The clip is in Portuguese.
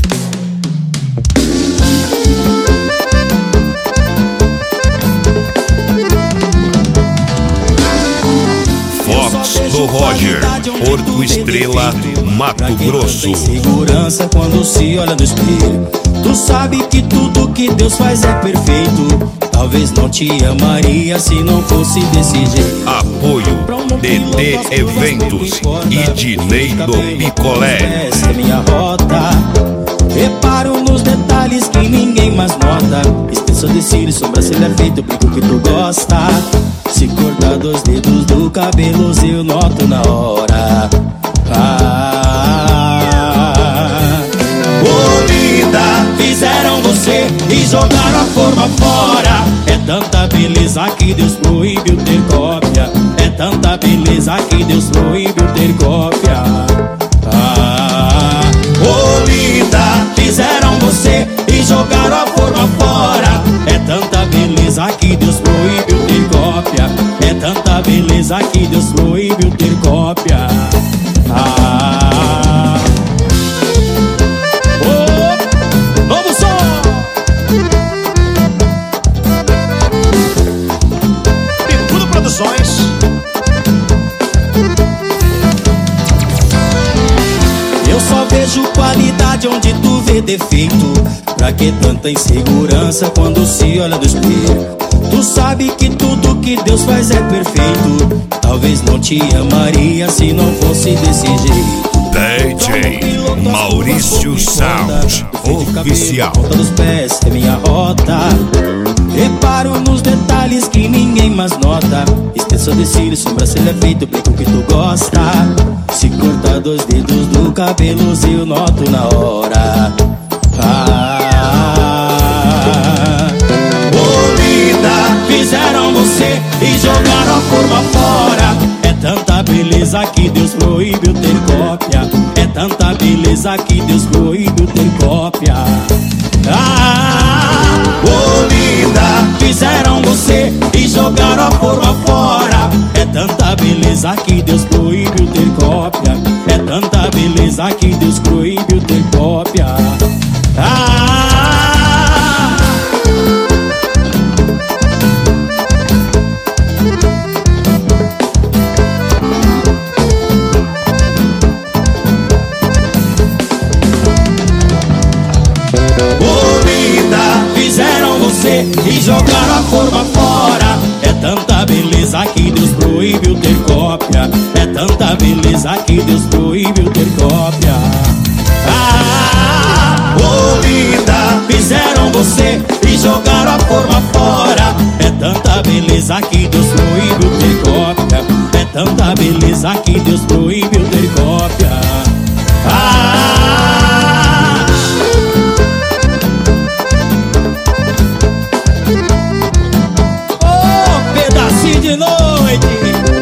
Fox do Roger, Porto Estrela, Mato Grosso. Segurança quando se olha no espelho. Tu sabe que tudo que Deus faz é perfeito. Talvez não te amaria se não fosse desse jeito. Apoio DT Eventos e Dinei do Picolé. Essa é minha rota. Reparo nos detalhes que ninguém mais nota. Extensão de cílios, sobrancelha feita, o brinco que tu gosta. Se cortar 2 dedos do cabelo, eu noto na hora. Ô linda, fizeram você e jogaram a forma fora. É tanta beleza que Deus proibiu ter cópia. É tanta beleza que Deus proibiu ter cópia. Ô linda, fizeram você e jogaram a forma fora. É tanta beleza que Deus proibiu ter cópia. É tanta beleza que Deus proibiu ter cópia. Novo som! Picudo Produções. Eu só vejo qualidade onde tu vê defeito. Pra que tanta insegurança quando se olha no espelho? Tu sabe que tudo que Deus faz é perfeito. Talvez não te amaria se não fosse desse jeito. DJ Maurício Sound Oficial. Ponta dos pés é minha rota. Reparo nos detalhes que ninguém mais nota. Extensão de cílios, sobrancelha feita, o brinco que tu gosta. Se cortar 2 dedos do cabelo, eu noto na hora. Ô linda, fizeram você e jogaram a forma fora. É tanta beleza que Deus proibiu ter cópia. É tanta beleza que Deus proibiu ter cópia. Ô linda, fizeram você e jogaram a forma fora. É tanta beleza que Deus proibiu ter cópia. É tanta beleza que Deus proibiu ter cópia. E jogaram a forma fora. É tanta beleza que Deus proibiu ter cópia. É tanta beleza que Deus proibiu ter cópia. Ô linda, fizeram você e jogaram a forma fora. É tanta beleza que Deus proibiu ter cópia. É tanta beleza que Deus proibiu ter cópia. De noite.